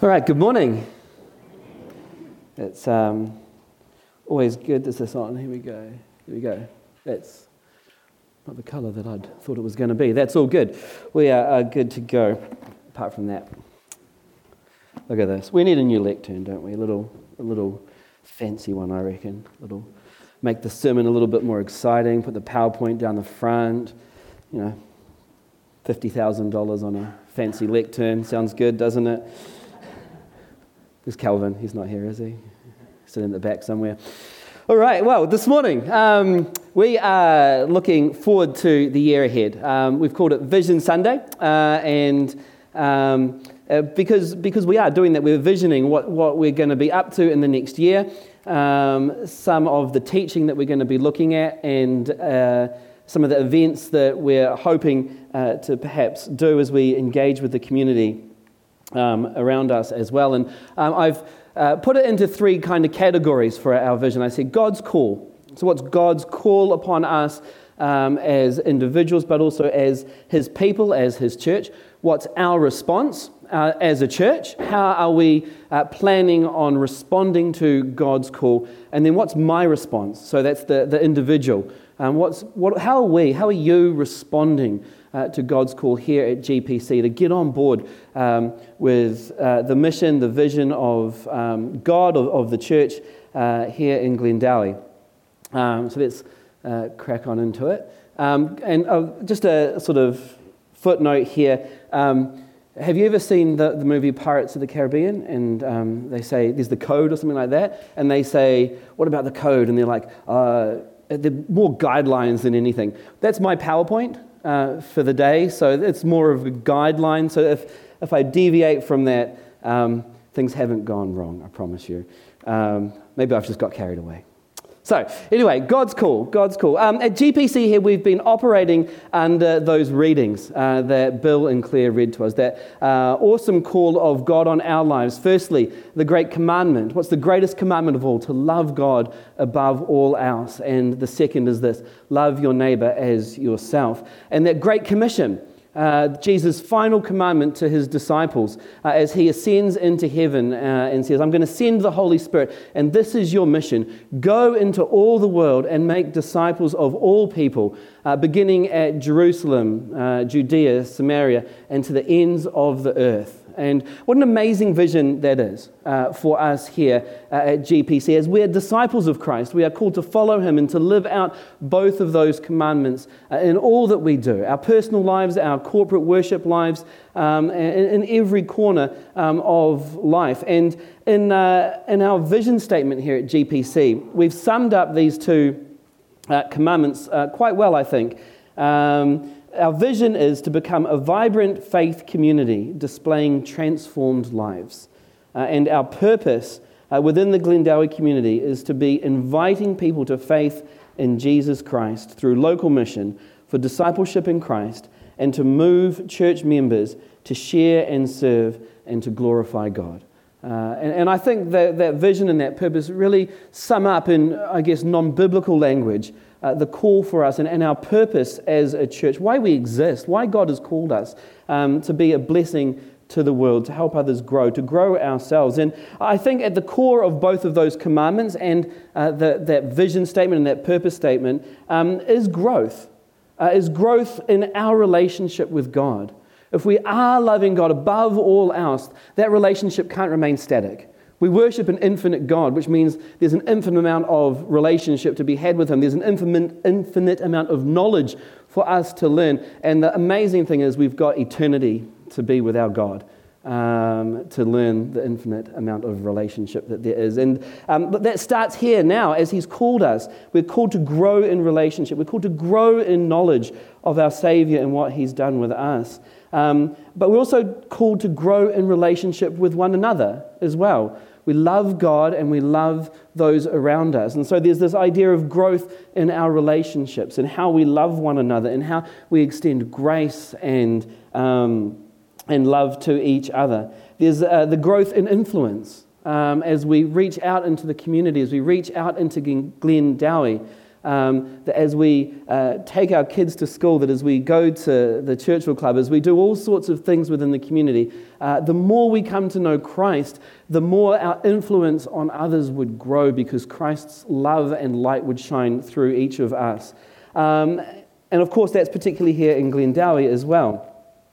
All right, good morning. It's always good. Is this on? Here we go. That's not the colour that I'd thought it was going to be. That's all good. We are good to go, apart from that. Look at this. We need a new lectern, don't we? A little fancy one, I reckon. Make the sermon a little bit more exciting, put the PowerPoint down the front, $50,000 on a fancy lectern. Sounds good, doesn't it? There's Calvin. He's not here, is he? Sitting in the back somewhere. All right, well, this morning we are looking forward to the year ahead. We've called it Vision Sunday, because we are doing that, we're visioning what we're going to be up to in the next year, some of the teaching that we're going to be looking at, and some of the events that we're hoping to perhaps do as we engage with the community around us as well. And I've put it into three kind of categories for our vision. I said God's call. So what's God's call upon us as individuals, but also as His people, as His church? What's our response as a church? How are we planning on responding to God's call? And then what's my response? So that's the individual. How are you responding to God's call here at GPC to get on board with the mission, the vision of God, of the church here in Glendowie? So let's crack on into it. And just a sort of footnote here. Have you ever seen the movie Pirates of the Caribbean? And they say there's the code or something like that. And they say, what about the code? And they're like, they're more guidelines than anything. That's my PowerPoint for the day, so it's more of a guideline. So if I deviate from that, things haven't gone wrong, I promise you. Maybe I've just got carried away. So anyway, God's call. At GPC here, we've been operating under those readings that Bill and Claire read to us, that awesome call of God on our lives. Firstly, the great commandment. What's the greatest commandment of all? To love God above all else. And the second is this: love your neighbor as yourself. And that great commission, Jesus' final commandment to his disciples as he ascends into heaven and says, I'm going to send the Holy Spirit, and this is your mission. Go into all the world and make disciples of all people, beginning at Jerusalem, Judea, Samaria, and to the ends of the earth. And what an amazing vision that is for us here at GPC. As we're disciples of Christ, we are called to follow Him and to live out both of those commandments in all that we do. Our personal lives, our corporate worship lives, in every corner of life. And in our vision statement here at GPC, we've summed up these two commandments quite well, I think. Our vision is to become a vibrant faith community displaying transformed lives. And our purpose within the Glendowie community is to be inviting people to faith in Jesus Christ through local mission for discipleship in Christ, and to move church members to share and serve and to glorify God. And I think that vision and that purpose really sum up in, I guess, non-biblical language the call for us and our purpose as a church, why we exist, why God has called us to be a blessing to the world, to help others grow, to grow ourselves. And I think at the core of both of those commandments and that vision statement and that purpose statement is growth in our relationship with God. If we are loving God above all else, that relationship can't remain static. We worship an infinite God, which means there's an infinite amount of relationship to be had with Him. There's an infinite amount of knowledge for us to learn. And the amazing thing is we've got eternity to be with our God, to learn the infinite amount of relationship that there is. But that starts here now as He's called us. We're called to grow in relationship. We're called to grow in knowledge of our Savior and what He's done with us. But we're also called to grow in relationship with one another as well. We love God and we love those around us. And so there's this idea of growth in our relationships and how we love one another and how we extend grace and love to each other. There's the growth in influence as we reach out into the community, as we reach out into Glendowie. that as we take our kids to school, that as we go to the Churchville Club, as we do all sorts of things within the community, the more we come to know Christ, the more our influence on others would grow, because Christ's love and light would shine through each of us. And of course, that's particularly here in Glendowie as well.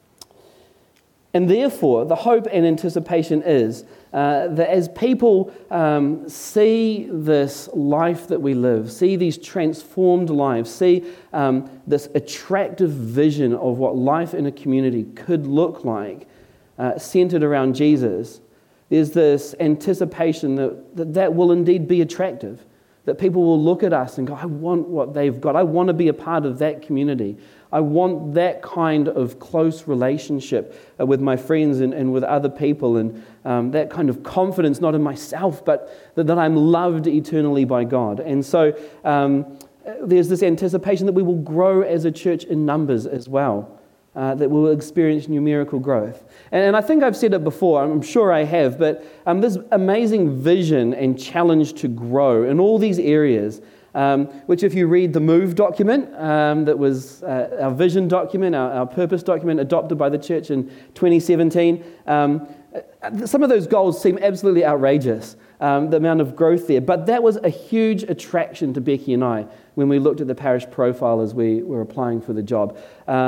And therefore, the hope and anticipation is that as people see this life that we live, see these transformed lives, see this attractive vision of what life in a community could look like, centered around Jesus, there's this anticipation that will indeed be attractive, that people will look at us and go, I want what they've got. I want to be a part of that community. I want that kind of close relationship with my friends and with other people, and that kind of confidence, not in myself, but that I'm loved eternally by God. And so there's this anticipation that we will grow as a church in numbers as well, that we'll experience numerical growth. And I think I've said it before, I'm sure I have, but this amazing vision and challenge to grow in all these areas, which if you read the MOVE document, that was our vision document, our purpose document adopted by the church in 2017, some of those goals seem absolutely outrageous, the amount of growth there. But that was a huge attraction to Becky and I when we looked at the parish profile as we were applying for the job,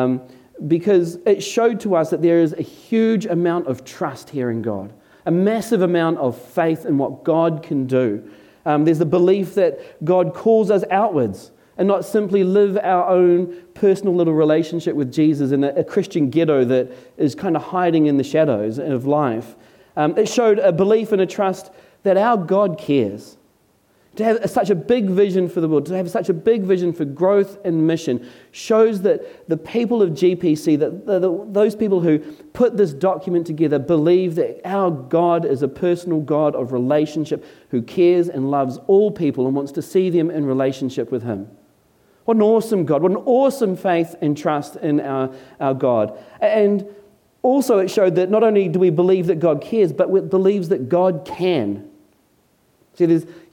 because it showed to us that there is a huge amount of trust here in God, a massive amount of faith in what God can do. There's the belief that God calls us outwards and not simply live our own personal little relationship with Jesus in a Christian ghetto that is kind of hiding in the shadows of life. It showed a belief and a trust that our God cares. To have such a big vision for the world, to have such a big vision for growth and mission, shows that the people of GPC, that those people who put this document together, believe that our God is a personal God of relationship who cares and loves all people and wants to see them in relationship with Him. What an awesome God, what an awesome faith and trust in our God. And also it showed that not only do we believe that God cares, but it believes that God can. See,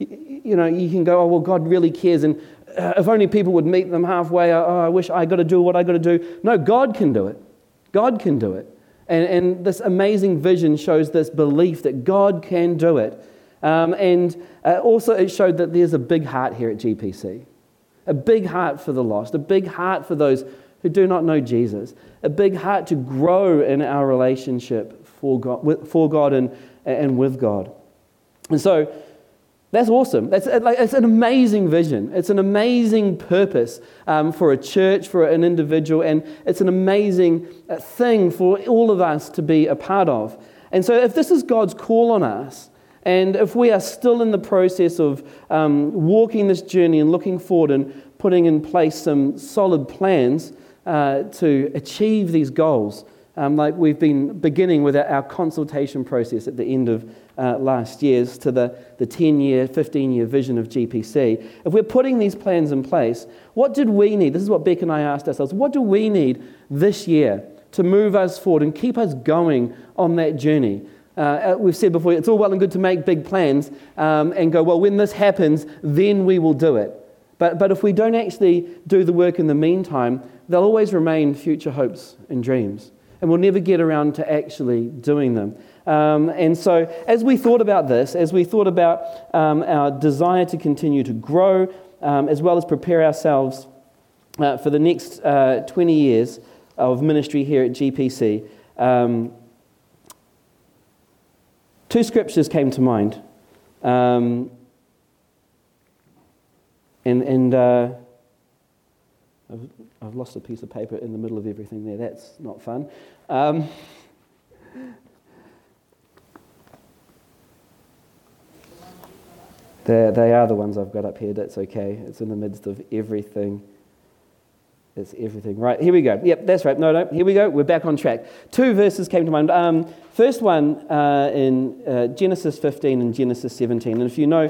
you can go, oh, well, God really cares, and if only people would meet them halfway, I wish I got to do what I got to do. No, God can do it. God can do it. And this amazing vision shows this belief that God can do it. And also it showed that there's a big heart here at GPC, a big heart for the lost, a big heart for those who do not know Jesus, a big heart to grow in our relationship for God and with God. And so that's awesome. It's an amazing vision. It's an amazing purpose for a church, for an individual, and it's an amazing thing for all of us to be a part of. And so if this is God's call on us, and if we are still in the process of walking this journey and looking forward and putting in place some solid plans to achieve these goals, like we've been beginning with our consultation process at the end of last year's to the 10-year, 15-year vision of GPC. If we're putting these plans in place, what did we need? This is what Beck and I asked ourselves. What do we need this year to move us forward and keep us going on that journey? We've said before, it's all well and good to make big plans and go, well, when this happens, then we will do it. But if we don't actually do the work in the meantime, they'll always remain future hopes and dreams. And we'll never get around to actually doing them. And so as we thought about this, as we thought about our desire to continue to grow, as well as prepare ourselves for the next 20 years of ministry here at GPC, two scriptures came to mind. I've lost a piece of paper in the middle of everything there. That's not fun. They are the ones I've got up here. That's okay. It's in the midst of everything. It's everything. Right, here we go. Yep, that's right. No, here we go. We're back on track. Two verses came to mind. First one in Genesis 15 and Genesis 17. And if you know,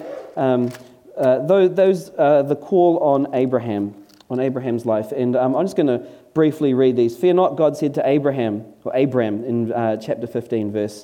those are the call on Abraham's life. And I'm just going to briefly read these. Fear not, God said to Abram in chapter 15, verse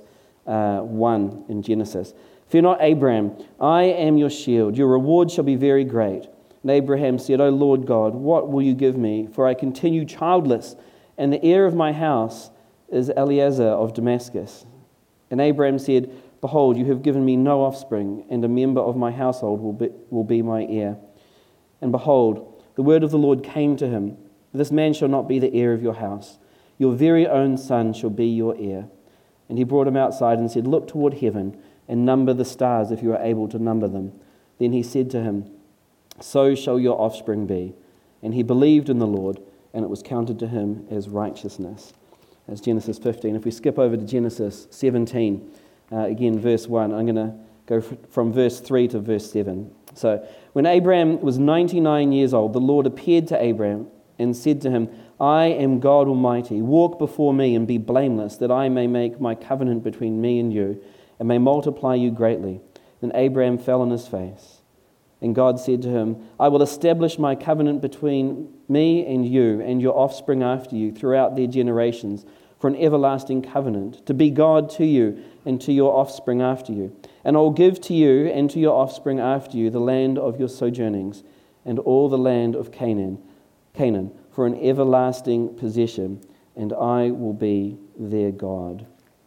1 in Genesis. Fear not, Abram, I am your shield. Your reward shall be very great. And Abraham said, O Lord God, what will you give me? For I continue childless, and the heir of my house is Eliezer of Damascus. And Abraham said, Behold, you have given me no offspring, and a member of my household will be my heir. And behold, the word of the Lord came to him, This man shall not be the heir of your house. Your very own son shall be your heir. And he brought him outside and said, Look toward heaven, and number the stars if you are able to number them. Then he said to him, So shall your offspring be. And he believed in the Lord, and it was counted to him as righteousness. That's Genesis 15. If we skip over to Genesis 17, again, verse 1, I'm going to go from verse 3 to verse 7. So, when Abraham was 99 years old, the Lord appeared to Abraham and said to him, I am God Almighty. Walk before me and be blameless, that I may make my covenant between me and you, and may multiply you greatly. Then Abraham fell on his face. And God said to him, I will establish my covenant between me and you and your offspring after you throughout their generations for an everlasting covenant, to be God to you and to your offspring after you. And I will give to you and to your offspring after you the land of your sojournings and all the land of Canaan for an everlasting possession, and I will be their God.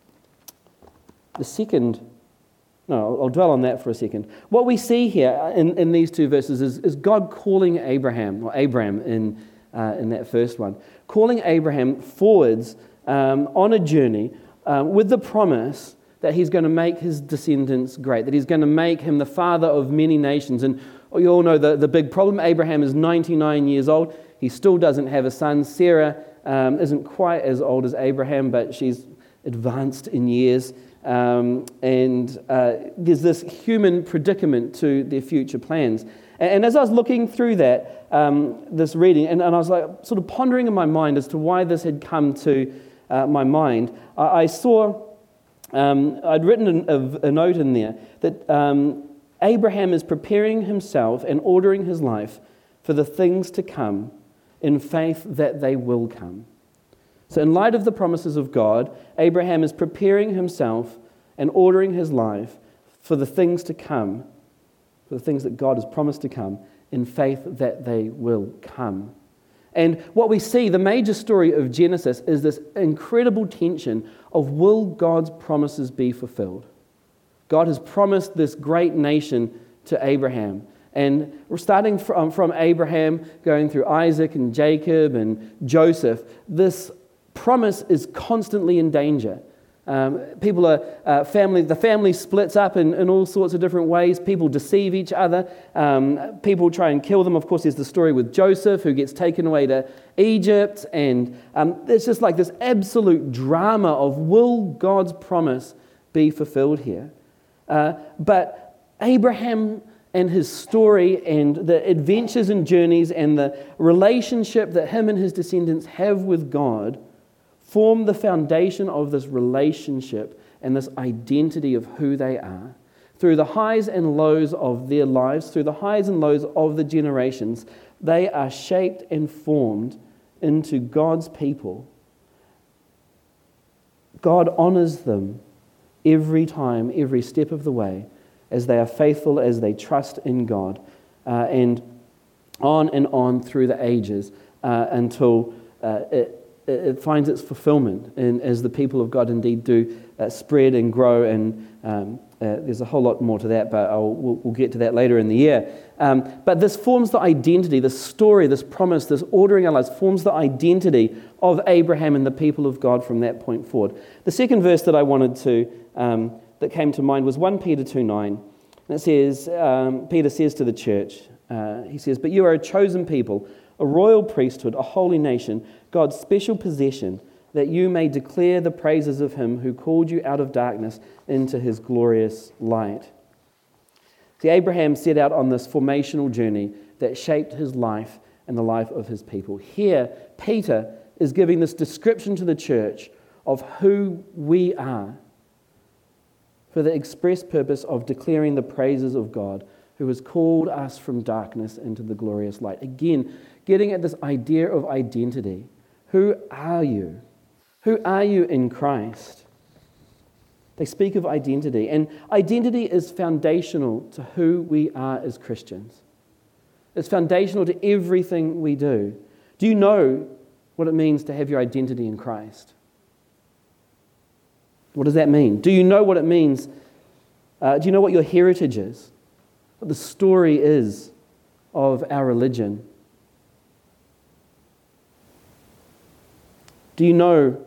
I'll dwell on that for a second. What we see here in these two verses is God calling Abram in that first one, calling Abraham forwards on a journey with the promise that he's going to make his descendants great, that he's going to make him the father of many nations. And you all know the big problem. Abraham is 99 years old. He still doesn't have a son. Sarah isn't quite as old as Abraham, but she's advanced in years. And there's this human predicament to their future plans. And as I was looking through that, this reading, and I was like sort of pondering in my mind as to why this had come to my mind, I saw, I'd written a note in there that Abraham is preparing himself and ordering his life for the things to come in faith that they will come. So in light of the promises of God, Abraham is preparing himself and ordering his life for the things to come, for the things that God has promised to come, in faith that they will come. And what we see, the major story of Genesis, is this incredible tension of, will God's promises be fulfilled? God has promised this great nation to Abraham. And we're starting from Abraham, going through Isaac and Jacob and Joseph, this promise is constantly in danger. The family splits up in all sorts of different ways. People deceive each other. People try and kill them. Of course, there's the story with Joseph, who gets taken away to Egypt. And it's just like this absolute drama of, will God's promise be fulfilled here? But Abraham and his story and the adventures and journeys and the relationship that him and his descendants have with God form the foundation of this relationship and this identity of who they are. Through the highs and lows of their lives, through the highs and lows of the generations, they are shaped and formed into God's people. God honors them every time, every step of the way, as they are faithful, as they trust in God, and on through the ages until it finds its fulfillment, and as the people of God indeed do spread and grow, and there's a whole lot more to that, but we'll get to that later in the year. But this forms the identity, this story, this promise, this ordering our lives forms the identity of Abraham and the people of God from that point forward. The second verse that I wanted to, that came to mind, was 1 Peter 2:9. And it says, Peter says to the church, he says, but you are a chosen people, a royal priesthood, a holy nation, God's special possession, that you may declare the praises of him who called you out of darkness into his glorious light. See, Abraham set out on this formational journey that shaped his life and the life of his people. Here, Peter is giving this description to the church of who we are, for the express purpose of declaring the praises of God, who has called us from darkness into the glorious light. Again, getting at this idea of identity. Who are you? Who are you in Christ? They speak of identity, and identity is foundational to who we are as Christians. It's foundational to everything we do. Do you know what it means to have your identity in Christ? What does that mean? Do you know what it means? Do you know what your heritage is? What the story is of our religion? Do you know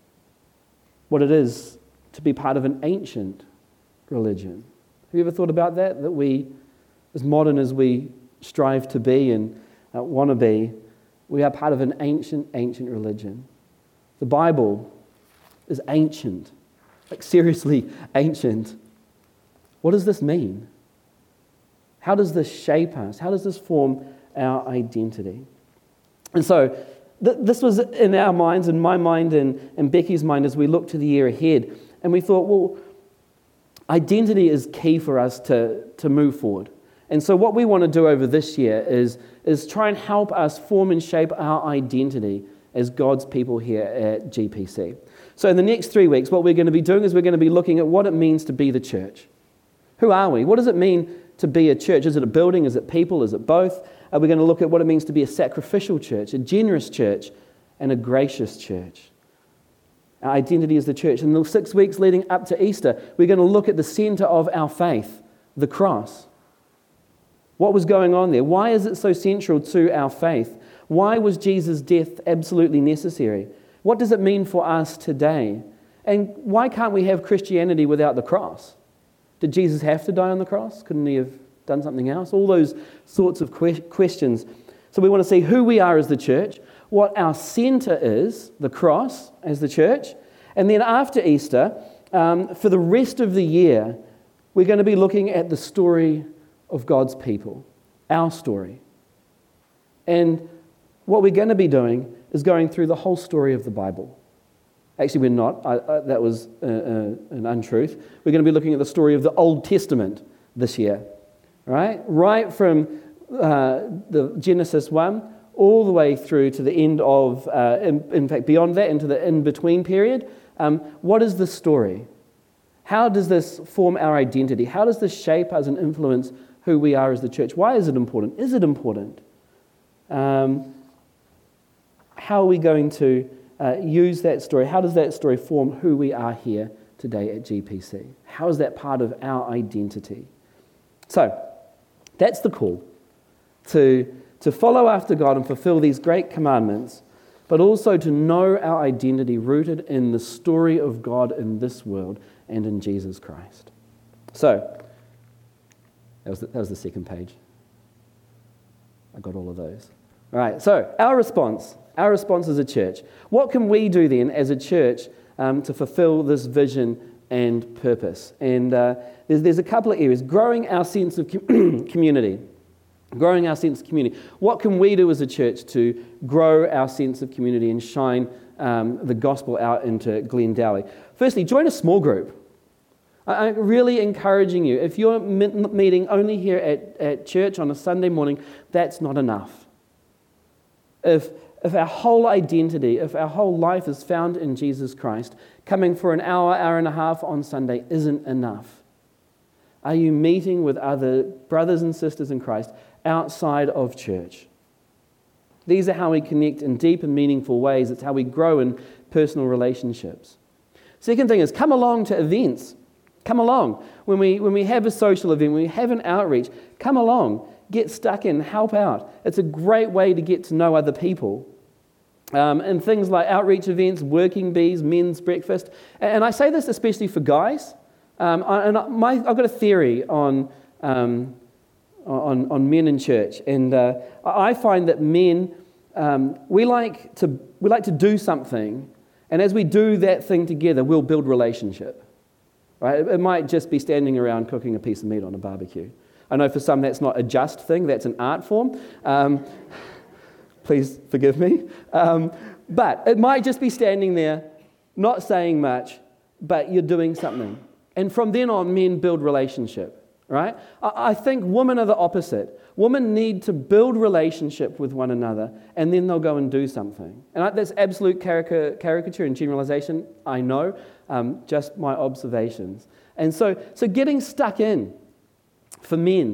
what it is to be part of an ancient religion? Have you ever thought about that? That we, as modern as we strive to be and want to be, we are part of an ancient religion. The Bible is ancient, like seriously ancient. What does this mean? How does this shape us? How does this form our identity? And so, this was in our minds, in my mind and Becky's mind as we looked to the year ahead. And we thought, well, identity is key for us to move forward. And so what we want to do over this year is try and help us form and shape our identity as God's people here at GPC. So in the next 3 weeks, what we're going to be doing is we're going to be looking at what it means to be the church. Who are we? What does it mean to be a church? Is it a building? Is it people? Is it both? We're going to look at what it means to be a sacrificial church, a generous church, and a gracious church. Our identity is the church. In the 6 weeks leading up to Easter, we're going to look at the center of our faith, the cross. What was going on there? Why is it so central to our faith? Why was Jesus' death absolutely necessary? What does it mean for us today? And why can't we have Christianity without the cross? Did Jesus have to die on the cross? Couldn't he have done something else? All those sorts of questions. So we want to see who we are as the church, what our center is, the cross, as the church. And then after Easter, for the rest of the year, we're going to be looking at the story of God's people, our story. And what we're going to be doing is going through the whole story of the Bible. Actually, we're not. That was an untruth. We're going to be looking at the story of the Old Testament this year. Right from the Genesis 1 all the way through to the end of, in fact, beyond that, into the in-between period. What is the story? How does this form our identity? How does this shape us and influence who we are as the church? Why is it important? Is it important? How are we going to use that story? How does that story form who we are here today at GPC? How is that part of our identity? So, that's the call, to follow after God and fulfill these great commandments, but also to know our identity rooted in the story of God in this world and in Jesus Christ. So, that was the second page. I got all of those. All right, so our response as a church. What can we do then as a church to fulfill this vision and purpose? And there's a couple of areas. Growing our sense of community. Growing our sense of community. What can we do as a church to grow our sense of community and shine the gospel out into Glendale? Firstly, join a small group. I'm really encouraging you. If you're meeting only here at church on a Sunday morning, that's not enough. If our whole identity, if our whole life is found in Jesus Christ, coming for an hour and a half on Sunday isn't enough. Are you meeting with other brothers and sisters in Christ outside of church? These are how we connect in deep and meaningful ways. It's how we grow in personal relationships. Second thing is, come along to events. Come along. When we have a social event, when we have an outreach, come along. Get stuck in, help out. It's a great way to get to know other people. And things like outreach events, working bees, men's breakfast. And I say this especially for guys. I've got a theory on men in church. And I find that men, we like to do something. And as we do that thing together, we'll build relationship. Right? It might just be standing around cooking a piece of meat on a barbecue. I know for some that's not a just thing, that's an art form. Please forgive me. But it might just be standing there, not saying much, but you're doing something. And from then on, men build relationship, right? I think women are the opposite. Women need to build relationship with one another, and then they'll go and do something. And that's absolute caricature and generalization, I know, just my observations. And so getting stuck in, for men,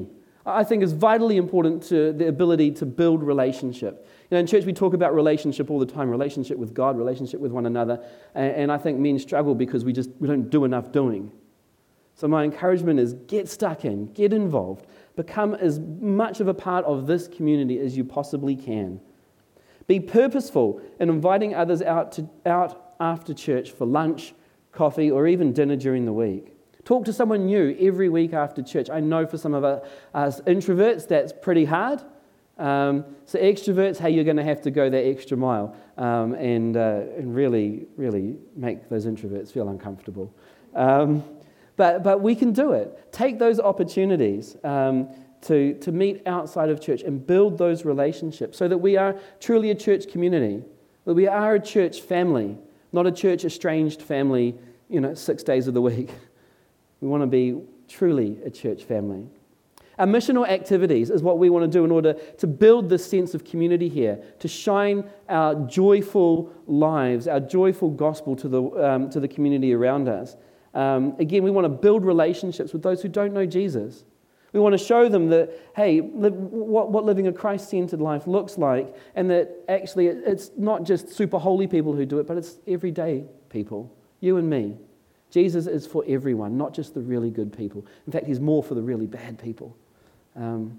I think is vitally important to the ability to build relationship. In church we talk about relationship all the time, relationship with God, relationship with one another, and I think men struggle because we don't do enough doing. So my encouragement is get stuck in, get involved, become as much of a part of this community as you possibly can. Be purposeful in inviting others out after church for lunch, coffee, or even dinner during the week. Talk to someone new every week after church. I know for some of us introverts, that's pretty hard. So extroverts, hey, you're going to have to go that extra mile and really, really make those introverts feel uncomfortable. But we can do it. Take those opportunities to meet outside of church and build those relationships so that we are truly a church community, that we are a church family, not a church estranged family, 6 days of the week. We want to be truly a church family. Our missional activities is what we want to do in order to build this sense of community here, to shine our joyful lives, our joyful gospel to the community around us. Again, we want to build relationships with those who don't know Jesus. We want to show them that, hey, what living a Christ-centered life looks like, and that actually it's not just super holy people who do it, but it's everyday people, you and me. Jesus is for everyone, not just the really good people. In fact, he's more for the really bad people. I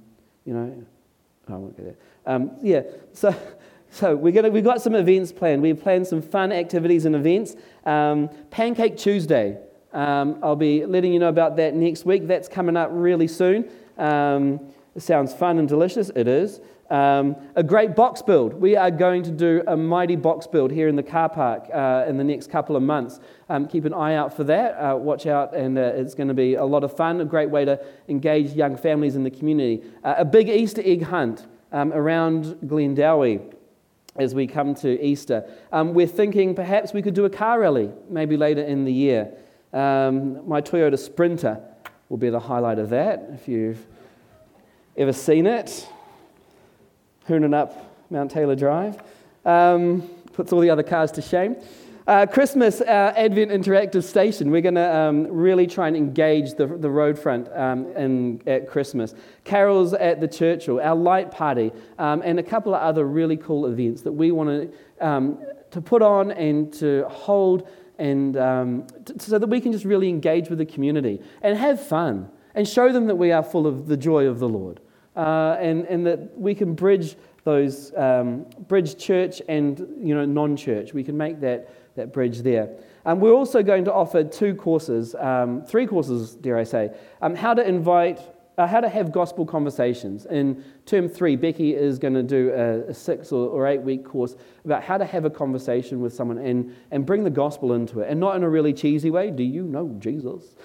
won't go there. So we've got some events planned. We've planned some fun activities and events. Pancake Tuesday. I'll be letting you know about that next week. That's coming up really soon. It sounds fun and delicious. It is. A great box build. We are going to do a mighty box build here in the car park in the next couple of months. Keep an eye out for that. Watch out, and it's going to be a lot of fun, a great way to engage young families in the community. A big Easter egg hunt around Glendowie as we come to Easter. We're thinking perhaps we could do a car rally maybe later in the year. My Toyota Sprinter will be the highlight of that, if you've ever seen it. Hooning up Mount Taylor Drive. Puts all the other cars to shame. Christmas, Advent Interactive Station. We're going to really try and engage the road front at Christmas. Carols at the Churchill, our light party, and a couple of other really cool events that we want to put on and to hold and so that we can just really engage with the community and have fun and show them that we are full of the joy of the Lord. And that we can bridge those, bridge church and non-church. We can make that bridge there. We're also going to offer 3 courses, dare I say, how to have gospel conversations. In term 3, Becky is going to do a 6 or 8 week course about how to have a conversation with someone and bring the gospel into it, and not in a really cheesy way. Do you know Jesus?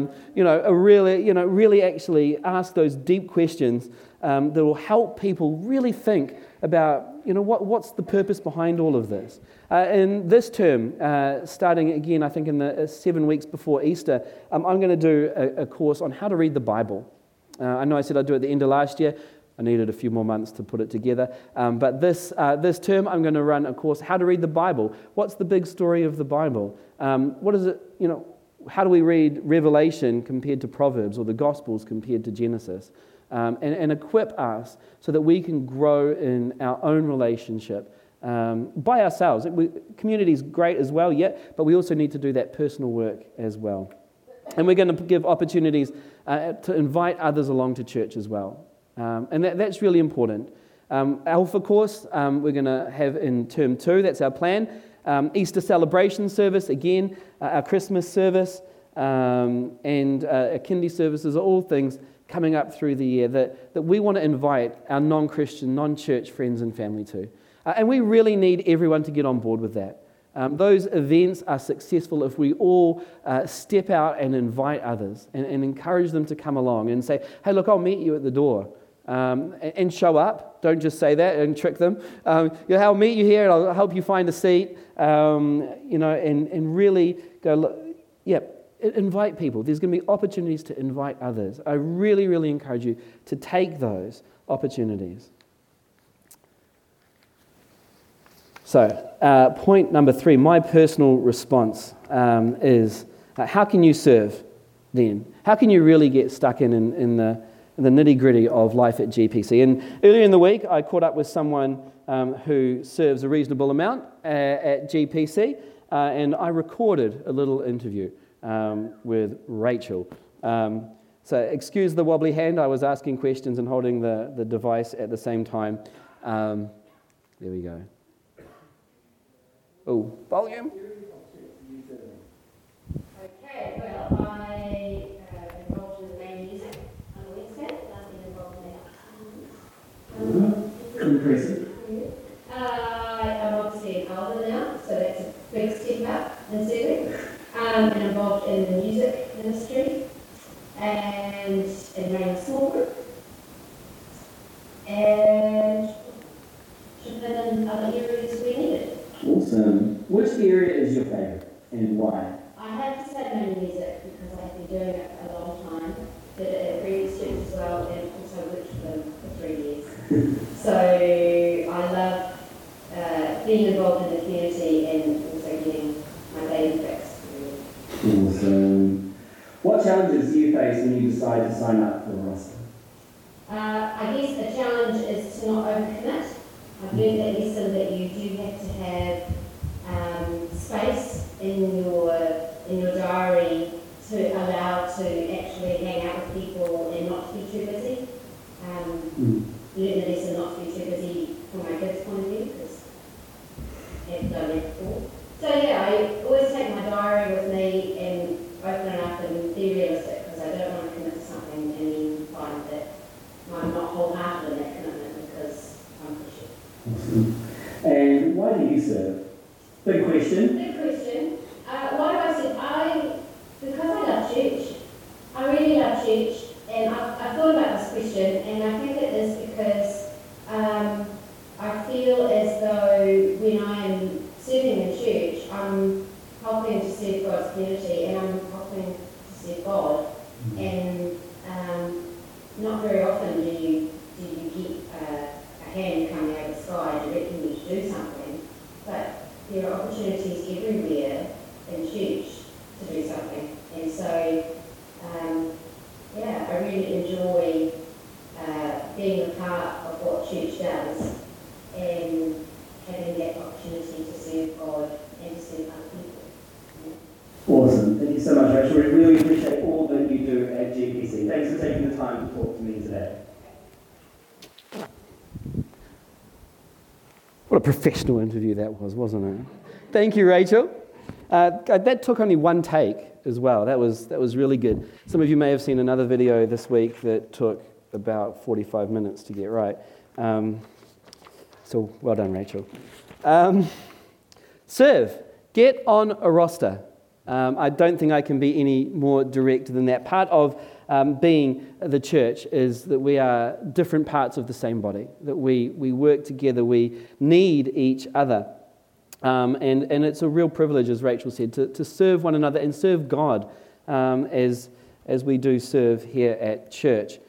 Really actually ask those deep questions that will help people really think about what's the purpose behind all of this. In this term, starting again, I think in the 7 weeks before Easter, I'm going to do a course on how to read the Bible. I know I said I'd do it at the end of last year. I needed a few more months to put it together. But this term, I'm going to run a course, how to read the Bible. What's the big story of the Bible? What is it, how do we read Revelation compared to Proverbs or the Gospels compared to Genesis? And equip us so that we can grow in our own relationship by ourselves. Community is great as well, but we also need to do that personal work as well. And we're going to give opportunities to invite others along to church as well. And that's really important. Alpha course, we're going to have in term 2, that's our plan. Easter celebration service, again, our Christmas service, and our kindy services are all things coming up through the year that we want to invite our non-Christian, non-church friends and family to. And we really need everyone to get on board with that. Those events are successful if we all step out and invite others and encourage them to come along and say, hey, look, I'll meet you at the door. And show up. Don't just say that and trick them. I'll meet you here and I'll help you find a seat. And really go, look, invite people. There's going to be opportunities to invite others. I really, really encourage you to take those opportunities. So, point number 3, my personal response is, how can you serve then? How can you really get stuck in the nitty-gritty of life at GPC. And earlier in the week, I caught up with someone who serves a reasonable amount at GPC, and I recorded a little interview with Rachel. So excuse the wobbly hand. I was asking questions and holding the device at the same time. There we go. Oh, volume. Okay, well, I involved in the main music on Wednesday. I've been involved in that. Impressive. I'm obviously an elder now, so that's a big step up in serving. And involved in the music ministry and running a small group. And should have been in other areas we needed. Awesome. Which area is your favourite and why? I have to say main music because I've been doing it a long time. Did it at previous church as well, and also worked for them for 3 years. So I love being involved in the community and also getting my daily fix. Awesome. What challenges do you face when you decide to sign up for a roster? I guess the challenge is to not overcommit. I've learned that lesson that you do have to have space in your diary to allow to actually hang out with people and not to be too busy. Learned the lesson not to be too busy from my kids' point of view because I've done that before. So yeah, I always take my diary with me and open it up and be realistic because I don't want to commit to something and then find that I'm not wholehearted in that commitment because I'm pushing. Awesome. And why do you serve? Big question. Good question. Why do I serve? Because I love church. I really love church, and I've thought about this question, and I think it is because I feel as though when I am serving in church, I'm helping to serve God's community, and I'm helping to serve God. And not very often do you get a hand coming out of the sky directing you to do something, but there are opportunities everywhere in church to do something. And so, I really enjoy being a part of what church does and having that opportunity to serve God and to serve other people. Awesome. Thank you so much, Rachel. We really appreciate all that you do at GPC. Thanks for taking the time to talk to me today. What a professional interview that was, wasn't it? Thank you, Rachel. That took only one take as well. That was really good. Some of you may have seen another video this week that took about 45 minutes to get right. So well done, Rachel. Serve. Get on a roster. I don't think I can be any more direct than that. Part of being the church is that we are different parts of the same body, that we work together, we need each other. And it's a real privilege, as Rachel said, to serve one another and serve God as we do serve here at church.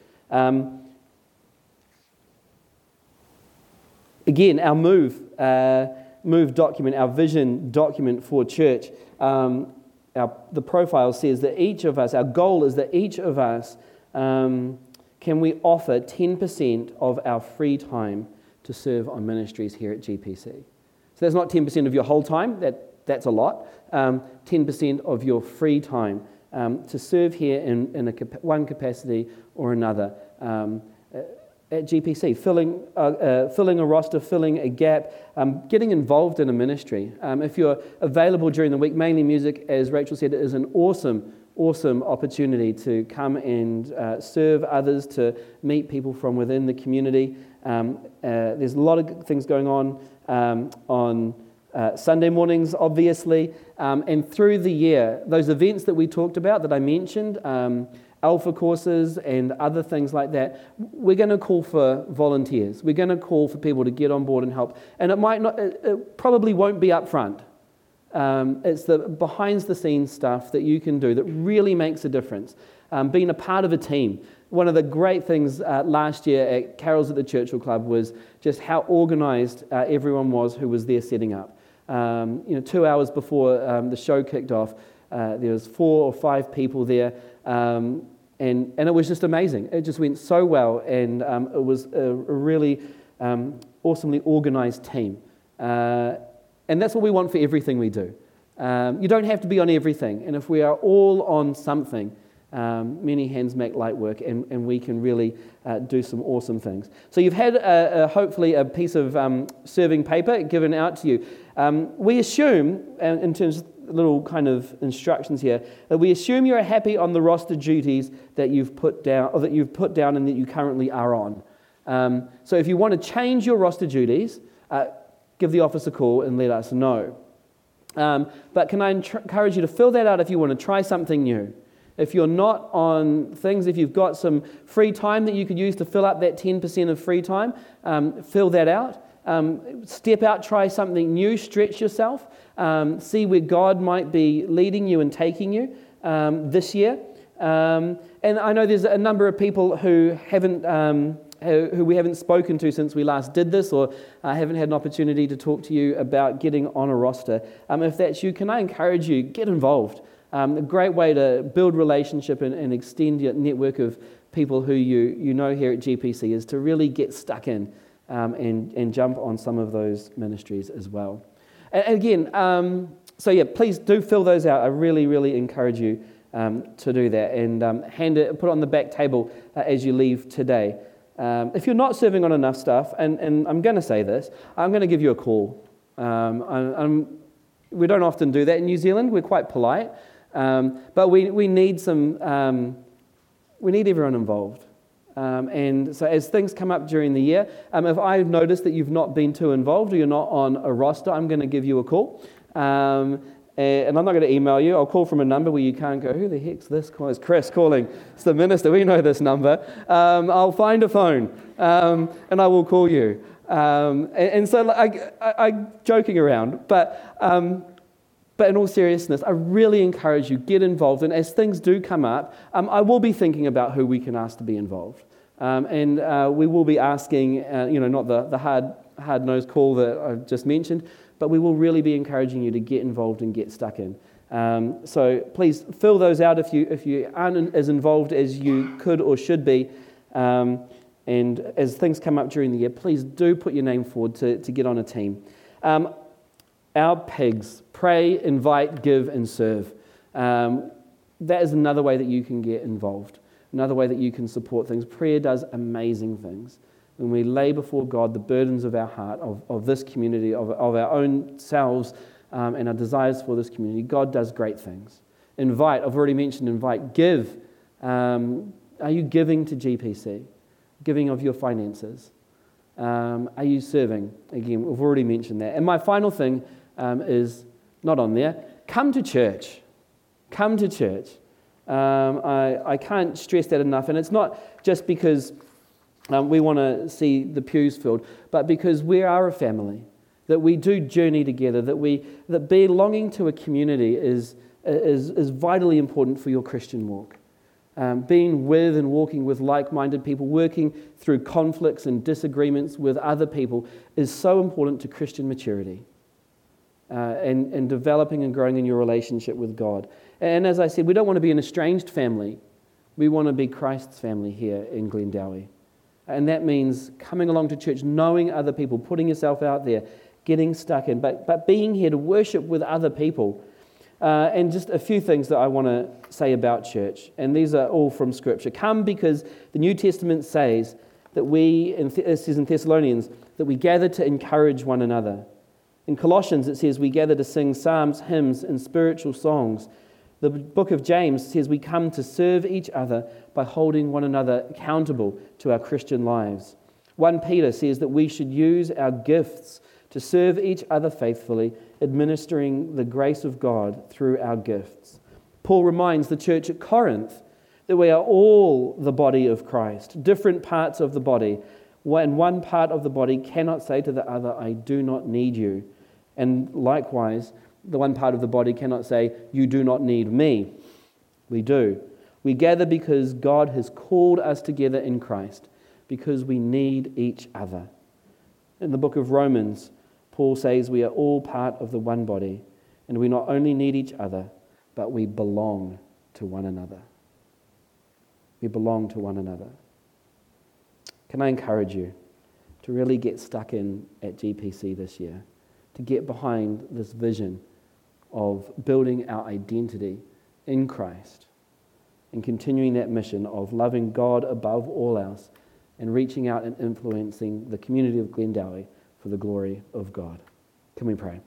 Again, our move document, our vision document for church, the profile says that each of us, our goal is that each of us, can we offer 10% of our free time to serve on ministries here at GPC. So that's not 10% of your whole time, that's a lot. 10% of your free time to serve here in one capacity or another at GPC, filling a roster, filling a gap, getting involved in a ministry. If you're available during the week, mainly music, as Rachel said, is an awesome opportunity to come and serve others, to meet people from within the community. There's a lot of things going on Sunday mornings, obviously, and through the year, those events that we talked about, that I mentioned, Alpha courses and other things like that, we're going to call for volunteers. We're going to call for people to get on board and help. And it probably won't be up front. It's the behind-the-scenes stuff that you can do that really makes a difference. Being a part of a team. One of the great things last year at Carols at the Churchill Club was just how organised everyone was who was there setting up. 2 hours before the show kicked off, there was 4 or 5 people there And it was just amazing. It just went so well, and it was a really awesomely organised team. And that's what we want for everything we do. You don't have to be on everything, and if we are all on something, many hands make light work, and we can really do some awesome things. So you've had hopefully a piece of serving paper given out to you. We assume, in terms of little kind of instructions here, that we assume you're happy on the roster duties that you've put down, or that you've put down and that you currently are on. So if you want to change your roster duties, give the office a call and let us know. But can I encourage you to fill that out if you want to try something new? If you're not on things, if you've got some free time that you could use to fill up that 10% of free time, fill that out. Step out, try something new, stretch yourself, see where God might be leading you and taking you this year. And I know there's a number of people who we haven't spoken to since we last did this, or haven't had an opportunity to talk to you about getting on a roster. If that's you, can I encourage you, get involved. A great way to build relationship and extend your network of people who you know here at GPC is to really get stuck in and jump on some of those ministries as well. And again, please do fill those out. I really, really encourage you to do that, and put it on the back table as you leave today. If you're not serving on enough stuff, and I'm going to say this, I'm going to give you a call. We don't often do that in New Zealand. We're quite polite, but we need we need everyone involved. And so as things come up during the year, if I've noticed that you've not been too involved or you're not on a roster, I'm going to give you a call. And I'm not going to email you. I'll call from a number where you can't go, who the heck's this? It's Chris calling. It's the minister. We know this number. I'll find a phone and I will call you. And so I'm joking around, but in all seriousness, I really encourage you, get involved. And as things do come up, I will be thinking about who we can ask to be involved. And we will be asking, not the hard-nosed call that I've just mentioned, but we will really be encouraging you to get involved and get stuck in. So please fill those out if you aren't as involved as you could or should be. And as things come up during the year, please do put your name forward to get on a team. Our pigs: pray, invite, give, and serve. That is another way that you can get involved. Another way that you can support things. Prayer does amazing things. When we lay before God the burdens of our heart, of this community, of our own selves, and our desires for this community, God does great things. Invite, I've already mentioned invite. Give. Are you giving to GPC? Giving of your finances? Are you serving? Again, we've already mentioned that. And my final thing is not on there. Come to church. Come to church. I can't stress that enough. And it's not just because we want to see the pews filled, but because we are a family, that we do journey together, that belonging to a community is vitally important for your Christian walk. Being with and walking with like-minded people, working through conflicts and disagreements with other people is so important to Christian maturity and developing and growing in your relationship with God. And as I said, we don't want to be an estranged family. We want to be Christ's family here in Glendowie. And that means coming along to church, knowing other people, putting yourself out there, getting stuck in, but being here to worship with other people. And just a few things that I want to say about church, and these are all from Scripture. Come because the New Testament says that it says in Thessalonians, that we gather to encourage one another. In Colossians it says we gather to sing psalms, hymns, and spiritual songs. The book of James says we come to serve each other by holding one another accountable to our Christian lives. 1 Peter says that we should use our gifts to serve each other faithfully, administering the grace of God through our gifts. Paul reminds the church at Corinth that we are all the body of Christ, different parts of the body, when one part of the body cannot say to the other, I do not need you. And likewise, the one part of the body cannot say, you do not need me. We do. We gather because God has called us together in Christ, because we need each other. In the book of Romans, Paul says we are all part of the one body, and we not only need each other, but we belong to one another. We belong to one another. Can I encourage you to really get stuck in at GPC this year, to get behind this vision of building our identity in Christ and continuing that mission of loving God above all else and reaching out and influencing the community of Glendowie for the glory of God. Can we pray?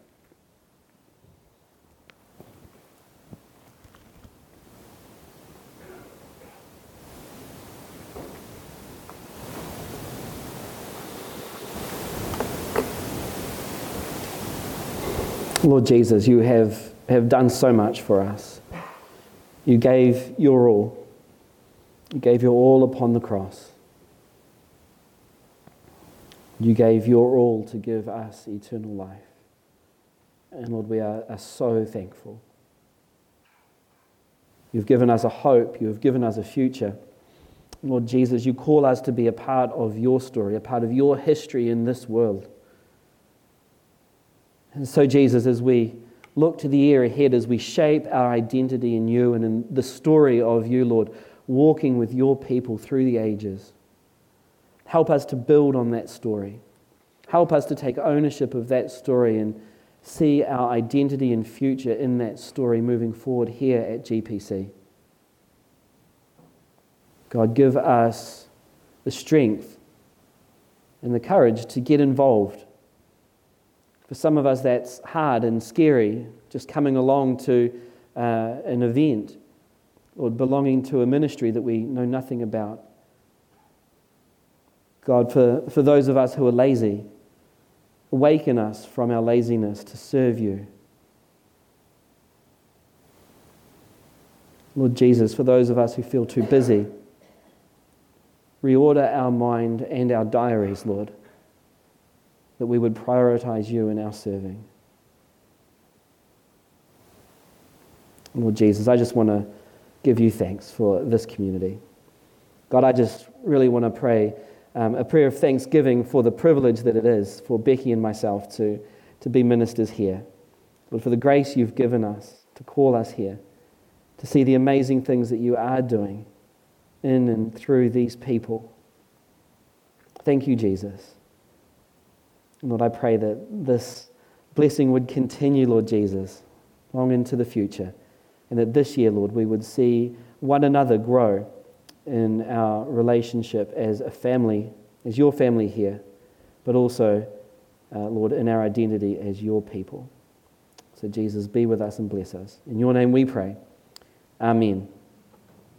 Lord Jesus, you have done so much for us. You gave your all. You gave your all upon the cross. You gave your all to give us eternal life. And Lord, we are so thankful. You've given us a hope. You have given us a future. Lord Jesus, you call us to be a part of your story, a part of your history in this world. And so, Jesus, as we look to the year ahead, as we shape our identity in you and in the story of you, Lord, walking with your people through the ages, help us to build on that story. Help us to take ownership of that story and see our identity and future in that story moving forward here at GPC. God, give us the strength and the courage to get involved. For some of us, that's hard and scary, just coming along to an event or belonging to a ministry that we know nothing about. God, for those of us who are lazy, awaken us from our laziness to serve you. Lord Jesus, for those of us who feel too busy, reorder our mind and our diaries, Lord, that we would prioritize you in our serving. Lord Jesus, I just want to give you thanks for this community. God, I just really want to pray a prayer of thanksgiving for the privilege that it is for Becky and myself to be ministers here. Lord, for the grace you've given us to call us here, to see the amazing things that you are doing in and through these people. Thank you, Jesus. Lord, I pray that this blessing would continue, Lord Jesus, long into the future. And that this year, Lord, we would see one another grow in our relationship as a family, as your family here, but also, Lord, in our identity as your people. So Jesus, be with us and bless us. In your name we pray. Amen.